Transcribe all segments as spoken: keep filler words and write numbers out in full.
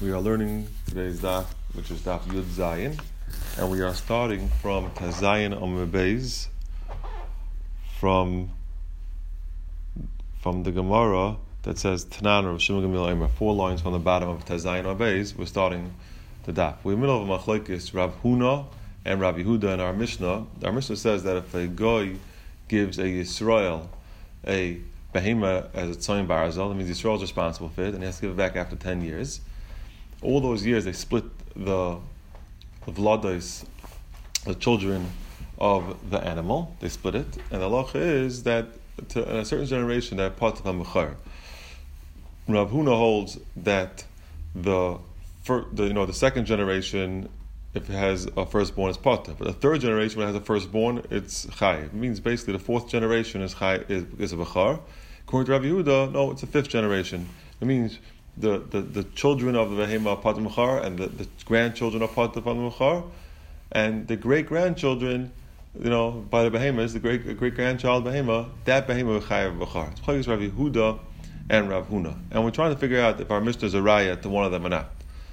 We are learning today's daf, which is daf Yud Zayin, and we are starting from Tazayin Amud Beis, from from the Gemara that says Tanan Rav Shimon Gamliel Eimer, four lines from the bottom of Tazayin Amud Beis. We're starting the daf. We're in the middle of a machlokes Rav Huna and Rav Yehuda in our Mishnah. Our Mishnah says that if a goy gives a Yisrael a behema as a tzoyin barazal, that means Yisrael is responsible for it, and he has to give it back after ten years. All those years they split the the vlados, the children of the animal, they split it, and the halacha is that to, in a certain generation they're part of a mechar. Rav Huna holds that the, fir, the you know the second generation, if it has a firstborn, is pata. But the third generation, when it has a firstborn, it's chay. It means basically the fourth generation is chay, is, is a bechar. According to Rav Yehuda, no, it's a fifth generation. It means the, the, the children of the behema are pata mechar, and the, the grandchildren are pata mechar, and the great grandchildren, you know, by the behemoths, the great great grandchild behema, that behema is chay of bechar. It's called Rav Yehuda and Rav Huna, and we're trying to figure out if our Mishnah is a raya to one of them or not.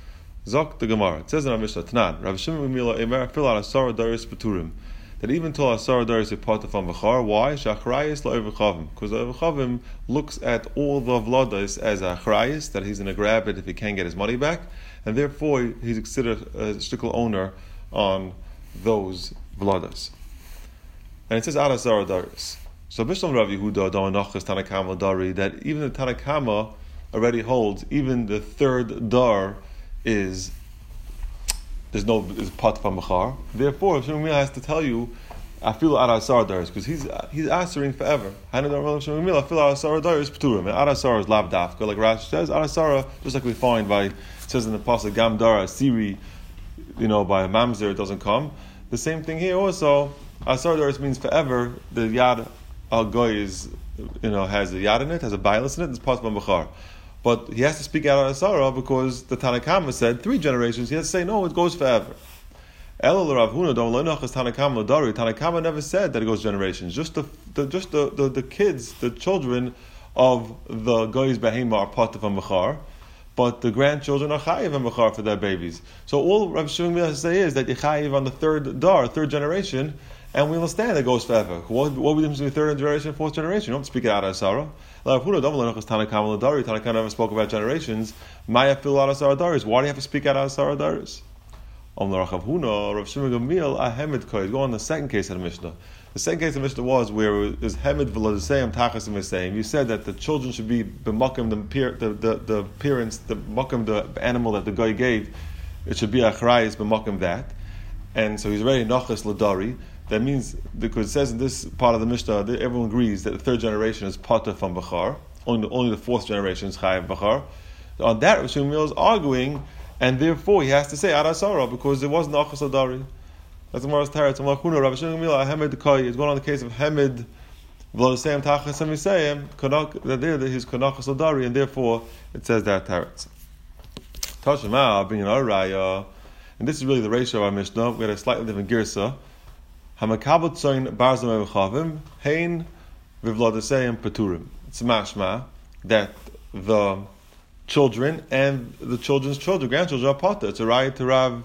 Zok the Gemara. It says in our Mishnah, Tanan, Rav Shimon Gamliel Eimer, fill out asara daris peturim. That even till asara daris is part of v'char. Why? Shachrayis la'ovechavim. Because the ovechavim looks at all the vladas as a achrayis, that he's going to grab it if he can't get his money back, and therefore he's considered a shtickle owner on those vladas. And it says out asara daris. So Bishlam Rav Yehuda Donachas Tanakama Dari, that even the Tanakama already holds even the third dar is there's no is part of a mechar. Therefore, Shimon Gamliel has to tell you, I feel arasar daris, because he's he's answering forever. I know Shimon Gamliel, I feel arasar daris p'turim, and arasar is lav dafka, like Rashi says. Arasara, just like we find by it says in the pasuk Gam Dara Siri, you know, by mamzer it doesn't come. The same thing here also. Arasar daris means forever. The yad al goy is, you know, has a yad in it, has a bias in it. It's part of a mechar. But he has to speak out on Asara because the Tanakama said three generations. He has to say, no, it goes forever. Elul Rav Huna don't learn Tanakama Dari. Tanakama never said that it goes generations. Just the, the just the, the, the kids, the children of the Goy's Behema are part of a Mechar, but the grandchildren are Chayiv and Mechar for their babies. So all Rav Shimon has to say is that you're Chayiv on the third Dar, third generation, and we understand it goes forever. What, what would be the third generation, fourth generation? You don't speak it out of Asara. Tanakama never spoke about generations. Maya fil out of Saradaris. Why do you have to speak out of Saradaris? On the Rav Huna, Rav Shimon Gamliel, a Hemid Koy. Go on the second case of the Mishnah. The second case of the Mishnah was where it was Hemid v'ladaseyim tachas v'meseyim. You said that the children should be b'makim the the the parents, the makim the animal that the guy gave. It should be achrayis b'makim that, and so he's already nachas ladari. That means, because it says in this part of the Mishnah, that everyone agrees that the third generation is pata from Bechar, only the, only the fourth generation is Chayav Bechar. On that, Rav Shimon is arguing, and therefore he has to say Arasara, because it wasn't Achas Adari. That's the Gemara's Teretz. Rav Shimon Gamliel, Hamed Koi, is going on the case of Hamed, V'ladaseyim Tachas Amiseyim, that there he's Konachas Adari, and therefore it says that Teretz. Tashema, being an Araya, and this is really the ratio of our Mishnah. We had a slightly different girsa. Hamakabot tzoyin barzim evchavim hein v'vladaseyim peturim. It's mashma that the children and the children's children, grandchildren, are pata. It's a raya to Rav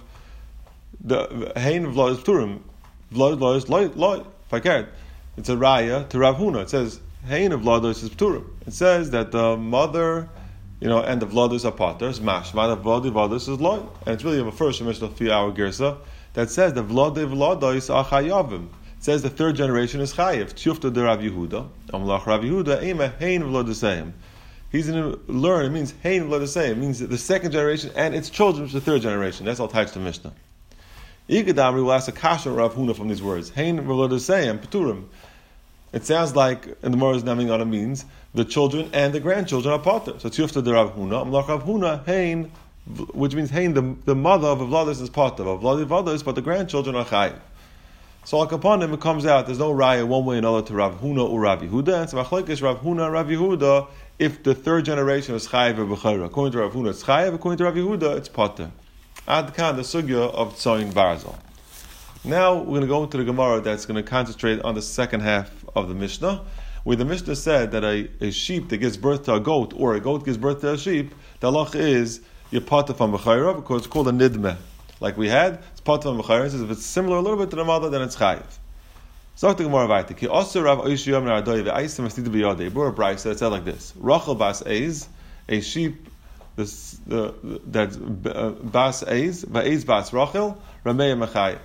the hein v'vladas peturim. V'vladas loy loy. Fakert. It's a raya to Rav Huna. It says hein v'vladas is peturim. It says that the mother, you know, and the v'ladas are pata. It's mashma the v'ladas is loy, and it's really a first Mishnah for our girsa that says the Vlade Vladois are Chayavim. It says the third generation is Chayiv. Tshufta de Rav Yehuda. Amlach Rav Yehuda, Ema Hein Vladaseyim. He's going to learn, it means Hein Vladaseyim. It means the second generation and its children is the third generation. That's all types to Mishnah. Igadamri will ask a kasha Rav Huna from these words. Hein Vladaseyim, Peturim. It sounds like, in the Morris Namingana means, the children and the grandchildren are Potter. So Tshufta de Rav Huna. Amlach Rav Huna, Hein, which means Hein, the, the mother of Vladas is Potter. Of Vladas Vladas, but the grandchildren are Chayiv. So like upon him, it comes out there's no raya one way or another to Rav Huna or Rav Yehuda. And so machlokes Rav Huna and Rav Yehuda, if the third generation is Chayiv or Bechara. According to Rav Huna, it's Chayiv. According to Rav Yehuda, it's Potter. Ad kan the sugya of Tzoyin Barzal. Now we're going to go into the Gemara that's going to concentrate on the second half of the Mishnah, where the Mishnah said that a, a sheep that gives birth to a goat, or a goat gives birth to a sheep, the halach is you're pata from b'chayra because it's called a nidme. Like we had, it's pata from b'chayra. It says if it's similar a little bit to the mother, then it's chayiv. So the Gemara vayta. Ki also Rav Oishi Yom Naradoy ve'Aisem Asnid b'Yodei. It brought a brayso that said like this: Rachel bas Eiz, a sheep, this the that's bas Eiz, ve'Eiz bas Rachel, Ramei Mechayiv.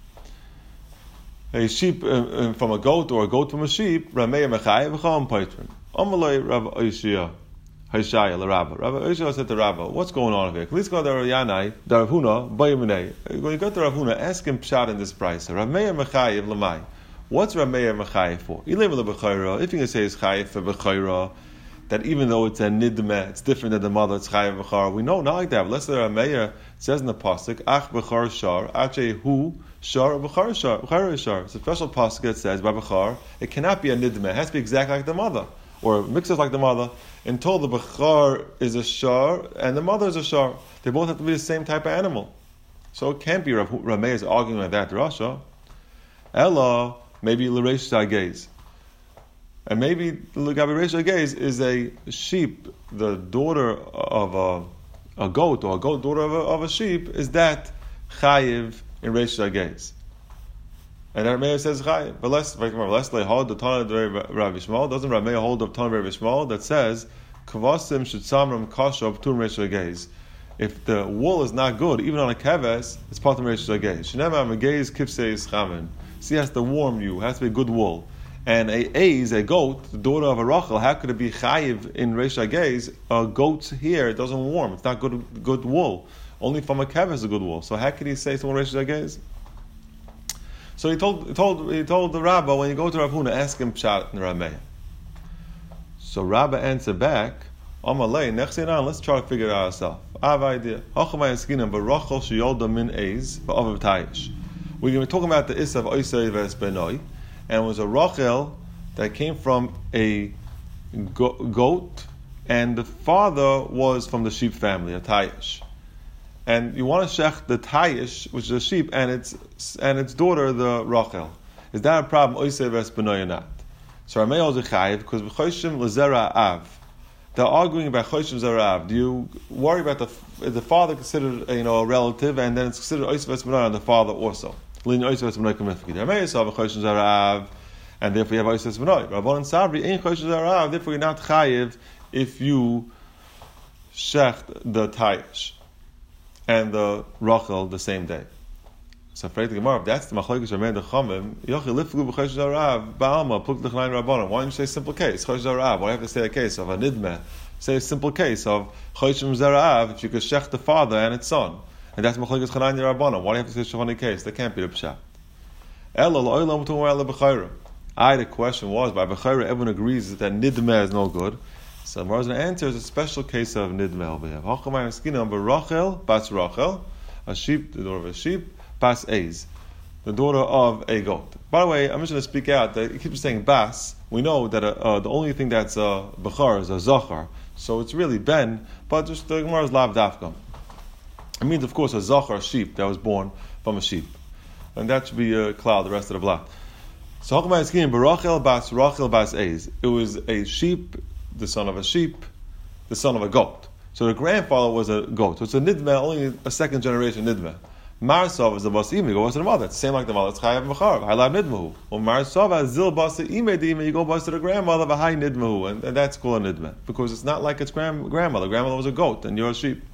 A sheep uh, from a goat or a goat from a sheep, Ramei Mechayiv v'Cham Paitrin. Amalei Rav Oishi Haishaya l'Rabba. Rav Oishi said to Rabba, what's going on here? Let's go to Rav Yanai, Rav Huna, Bayiminei. When you go to Rav Huna, ask him pshat in this price. Ramei Mechayiv l'Mai. What's Ramei Mechayiv for? If you can say it's chayiv for b'chayra, that even though it's a nidme, it's different than the mother, it's chayiv b'char. We know not like that. But let's say Ramei says in the pasuk, ach b'char shar, ache hu shar b'char shar, b'char shar. It's a special pasuk that says by b'char, it cannot be a nidme. It has to be exactly like the mother, or mixes like the mother. Until the b'char is a shar and the mother is a shar, they both have to be the same type of animal. So it can't be Ramei is arguing like that. Rasha, Ella. Maybe l'reish gaze, and maybe l'gabi reish gaze is a sheep, the daughter of a, a goat, or a goat daughter of a, of a sheep. Is that chayiv in reish gaze? And Ramei says chayiv. But let's let's lay hold the Tana of Rav Yishmael. Doesn't Ramei hold of Tana of Rav Yishmael that says kavasim should samram kashav tum reish gaze? If the wool is not good, even on a keves, it's part of reish gaze. Shnema megaze kifsei is chamin. She has to warm you. It has to be good wool. And a Eiz, a goat, the daughter of a Rachel, how could it be chayiv in Reish Hagez? A goat's hair, it doesn't warm. It's not good good wool. Only from a kev is a good wool. So how could he say someone Reish Hagez? So he told he told he told the Rabbah, when you go to Rav Huna, ask him pshat in Rameh. So Rabbah answered back, Amalei, nechsinan, let's try to figure it out ourselves. I have an idea. Hachamay eskinam, but Rachel sheyolda min Eiz, va'avav tayish. We're going to be talking about the Issa of Oisei Ves Benoi, and it was a Rachel that came from a go- goat, and the father was from the sheep family, a Tayish. And you want to shech the Tayish, which is a sheep, and its and its daughter, the Rachel. Is that a problem, Oisei Ves Benoi or not? So Ramei holds a chayiv, because B'choshim L'zera Av. They're arguing about Choshim Zera Av. Do you worry about the the father considered you know a relative, and then it's considered Oisei Ves Benoi on the father also? And therefore you have Oisei Ves Benoi. Rabban and Sabri ain't Choshim Zera Av. Therefore you're not chayiv if you shecht the Tayish and the Rachel the same day. So afraid the Gemara, if that's the machlokes Ramei the Chachamim, yochel lifgu b'Choshim Zera Av ba'alma pluk l'chnayin Rabbanon. Why don't you say a simple case? Choshim Zera Av. Why do you have to say a case of a nidmeh? Say a simple case of Choshim Zera Av if you could shech the father and its son. And that's machlokes Chanayin Rabbanon. Why do you have to say shafani case? That can't be the pshat. Ela l'olam t'umar ela b'chayra. I, the question was, by b'chayra, everyone agrees that nidmeh is no good. So the Gemara's answer is a special case of nidmeh over here. Hachamay eskinam b'Rachel bas Rachel, a sheep, the daughter of a sheep, bas Eiz, the daughter of a goat. By the way, I'm just going to speak out that it keeps saying bas. We know that uh, uh, the only thing that's uh, b'char is a zachar, so it's really ben, but just the Gemara's lav dafka. It means, of course, a zachar sheep that was born from a sheep, and that should be a cloud the rest of the block. So Hachamay eskinam b'Rachel bas Rachel bas Eiz. It was a sheep, the son of a sheep, the son of a goat. So the grandfather was a goat. So it's a nidmeh, only a second generation nidmeh. Marsav is the basa ime, you go basa the mother. It's the same like the mother. It's chayav v'charav. Haylav nidmehu. Or Marsav zil basa ime the ime, you go basa the grandmother v'hay nidmehu, and, and that's called a nidmeh because it's not like its grand, grandmother. Grandmother was a goat, and you're a sheep.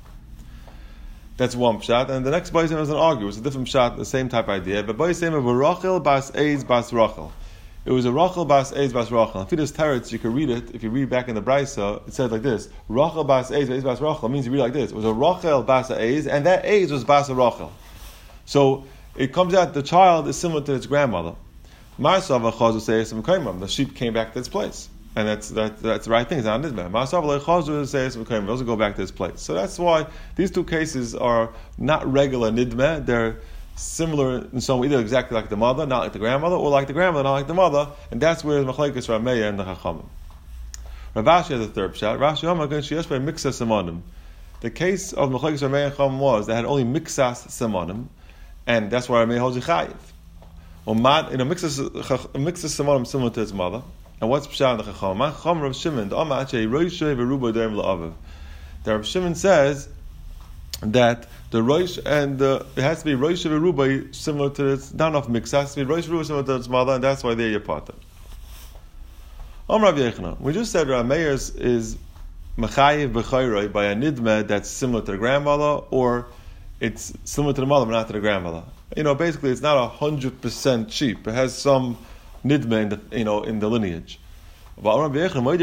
That's one pshat, and the next basa doesn't argue. It's a different pshat, the same type of idea. But basa ime v'Rachel bas Eiz bas Rachel. It was a Rachel bas Eiz bas Rachel. If it is teretz, you can read it. If you read back in the Brisa, it says like this: Rachel bas Eiz Eiz bas Rachel. It means you read like this. It was a Rachel bas Eiz, and that Eiz was bas Rachel. So it comes out the child is similar to its grandmother. Marsav chazu seyes mekayim. The sheep came back to its place, and that's that, that's the right thing. It's not nidmeh. Marsav chazu seyes mekayim. Those go back to its place. So that's why these two cases are not regular nidmeh. They're similar in some way, either exactly like the mother, not like the grandmother, or like the grandmother, not like the mother, and that's where the machlokes Ramei and the Chachamim. Rav Ashi has a third pshat. Rashi Amar sheyesh by mixas simonim. The case of machlokes Ramei and Chachamim was they had only mixas simonim, and that's why Ramei holds a chayiv. Or mad, you know, mixas mixas simonim similar to his mother. And what's pshat in the Chachamim? Chacham Rav Shimon, the Amar Achei Roishay v'Rubo Deim LaAviv. The Rav Shimon says that the Rosh and the, it has to be Rosh V'Rubai similar to its, not enough mix, it has to be Rosh V'Rubai similar to its mother, and that's why they're your partner. Om Rav Yechina, we just said Rav Meir is, is Mechayiv B'Chayroi by a nidme that's similar to the grandmother, or it's similar to the mother but not to the grandmother. You know, basically it's not a hundred percent cheap. It has some nidme in the, you know, in the lineage. But when you're bringing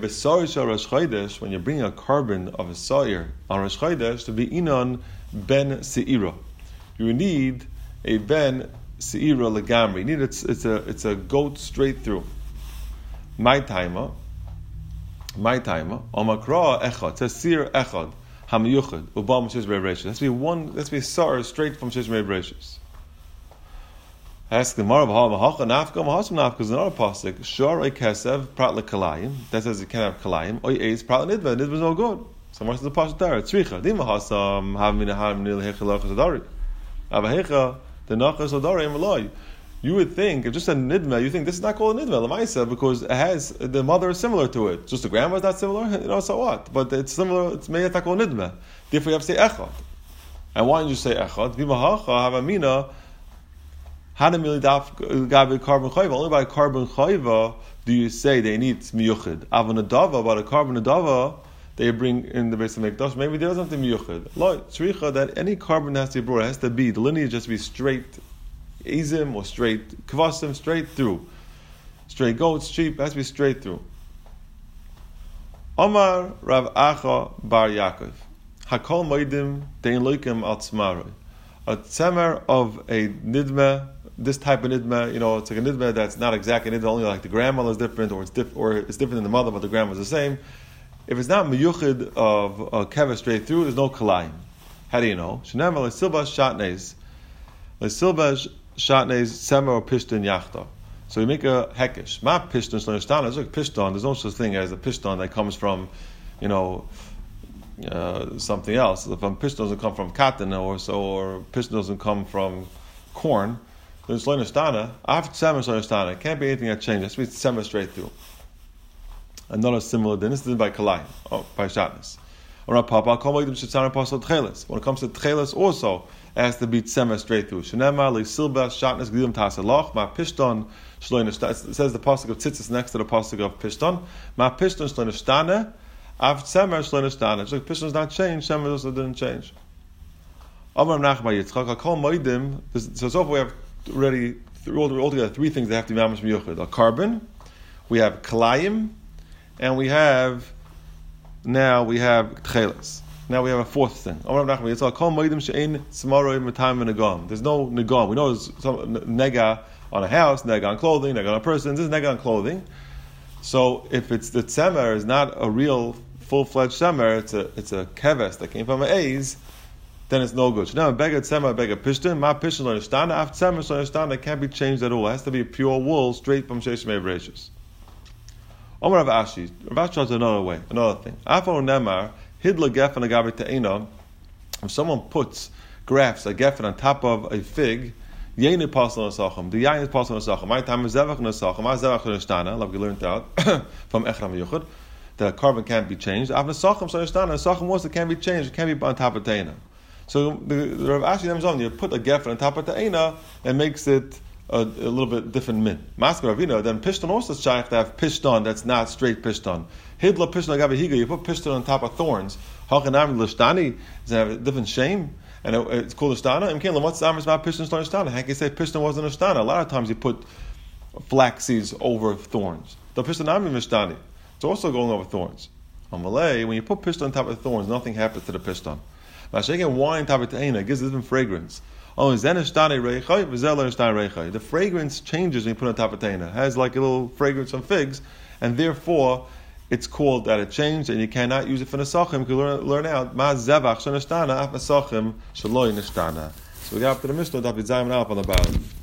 a carbon of a sawyer on Rosh Chodesh to be inon ben seira, you need a ben seira legamri. You need it's it's a it's a goat straight through. My timer, my timer. Omakra echad. It says sir echad hamiyuchad ubam shish bereishis. That's be one. That's be sar straight from shish bereishis. Ask the Marav Halacha Nafka Mahasam Nafka is another pasuk. Shor a Kesev Prat Kalayim. That says you can't have Kalayim. Oy Eis Prat Nidva. Nidva is no good. So much is the pasuk there. Tzricha. Di Mahasam Hav Min Har Nil Hechelach Zadari. Avahecha the Nachas Zadari and Malay. You would think if just a Nidva, you think this is not called a Nidva Lamaisa because it has the mother is similar to it. Just the grandma is not similar. You know, so what? But it's similar. It's made not called Nidva. Therefore, you have to say Echad. And why didn't you say Echad? Vimahacha Havamina. Only by carbon chayva do you say they need miyuchid. Avanadava, but a carbon adava they bring in the base of mikdash. Maybe there doesn't have to be miyuchid. Lo tzricha that any carbon has to be brought. It has to be the lineage has to be straight ezim or straight kvasim, straight through. Straight goats, sheep has to be straight through. Omar Rav Acha Bar Yaakov Hakol Moedim Dein Loikim Al Tzmaroi. A tzemer of a nidme. This type of nidme, you know, it's like a nidme that's not exactly nidme, only like the grandmother is different, or it's diff- or it's different than the mother, but the grandmother is the same. If it's not miyuchid of a kever straight through, there's no kalayim. How do you know? Shenem le silbas shatnez, le silbas shatnez semer or pishton yachta. So you make a hekesh. Ma pishton shlonishtana. There's like pishton. There's no such thing as a pishton that comes from, you know, uh, something else. If a pishton doesn't come from cotton or so, or pishton doesn't come from corn. Then Shloinastana, after Semer Shloinastana, it can't be anything that changes. It has to be Semer straight through. Another similar din, this is by Kalayim, oh, by Shatnez. Or Papa, when it comes to Tcheles also, it has to be Semer straight through. Shenema, Le Silba, Shatnez, Gdilim Tasalach, Ma Pishton, Shloinastana. It says the pasuk of Tzitzis next to the pasuk of Pishton. Ma Pishton, Shloinastana, after Semer Shloinastana. Just like Pishton's not changed, Semer also didn't change. Amar Nachma Yitzchak, Hakol Moedim, so so far we have already altogether three things that have to be mamash miyuchid: a carbon, we have kalayim, and we have now we have tcheles. Now we have a fourth thing. There's no negam. We know there's some nega on a house, nega on clothing, nega on a person. This is nega on clothing. So if it's the tzemer is not a real full fledged tzemer, it's a it's a keves that came from an A's. Then it's no good. Now, bega tzema, bega pishtin, ma pishtin lonishtana, after tzema lonishtana, can't be changed at all. It has to be pure wool, straight from Sheish Mei Bereshis. Omar Rav Ashi, Rav Ashi has another way, another thing. Afro nemar, hidla gefen agavi te'ina, if someone puts grafts, a gefen on top of a fig, yene pasal nesachim, the yain is pasal nesachim, my time is zevach nesachim, my zevach lonishtana, like we learned out from Echram Yuchad, the carbon can't be changed. After nesachim, so neshtana, nesachim also can't be changed, it can't be on top of te'ina. So the, the Rav Ashi Nemzon, you put a gefen on top of the Eina, and makes it a, a little bit different min. Masker Ravina, then Pishton also is shaykh to have Pishton that's not straight Pishton. Hidla Pishton agavi higa, you put Pishton on top of thorns. Hachanam l'shtani, does it have a different shame? And it, it's called l'shtana. And can't what's the amers about Pishton l'shtana? How can you say Pishton wasn't l'shtana? A lot of times you put flax seeds over thorns. The Pishton amin l'shtani. It's also going over thorns. On Malay, when you put Pishton on top of thorns, nothing happens to the Pishton. Mashiach wine tabateina gives a different fragrance. Oh, the fragrance changes when you put on tabateina. It has like a little fragrance from figs, and therefore it's called that it changed, and you cannot use it for nesachim. You can learn, learn out ma zevach shenashtana af nesachim shaloi neshtana. So we got up to the Mishnah, David Zayim up on the bottom.